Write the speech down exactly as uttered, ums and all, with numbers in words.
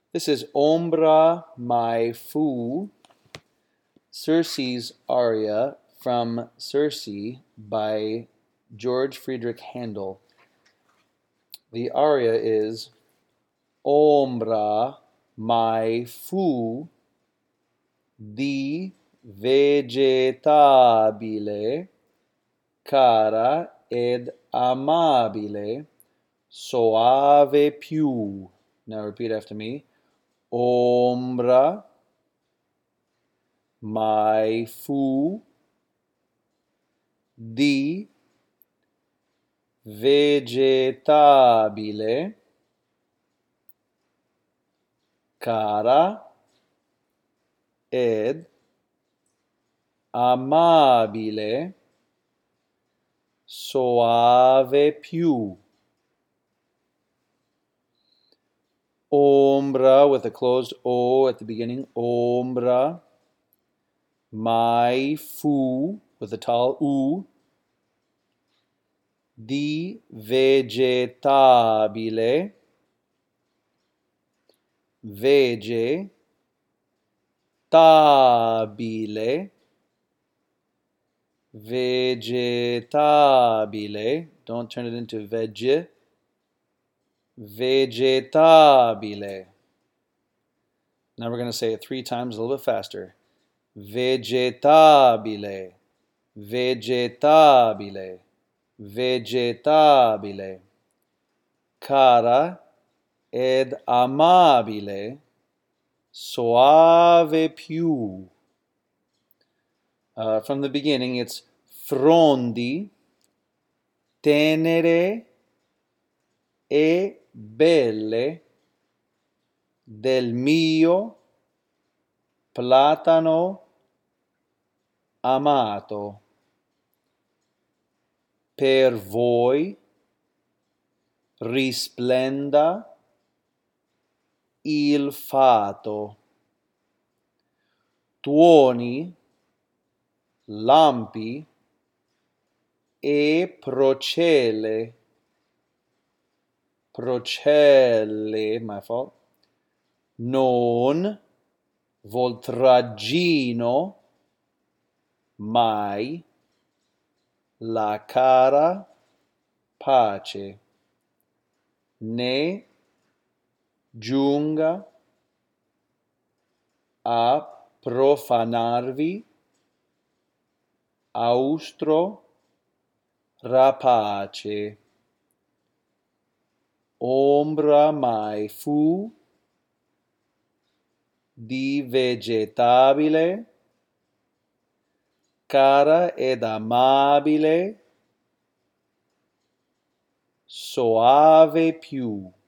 This is Ombra mai fu, Circe's aria from Circe by George Friedrich Handel. The aria is Ombra mai fu di vegetabile, cara ed amabile, soave più. Now repeat after me. Ombra mai fu di vegetabile, cara ed amabile, soave più. Ombra with a closed O at the beginning. Ombra mai fu with a tall U di vegetabile, vege tabile, vegetabile. Don't turn it into vege. Vegetabile. Now we're going to say it three times a little bit faster. Vegetabile, vegetabile, vegetabile, cara ed amabile, soave più. Uh, from the beginning, it's frondi, tenere e belle del mio platano amato. Per voi risplenda il fato. Tuoni, lampi e procelle. Procelle, my fault. Non voltraggino mai la cara pace, né giunga a profanarvi austro rapace. Ombra mai fu di vegetabile, cara ed amabile, soave più.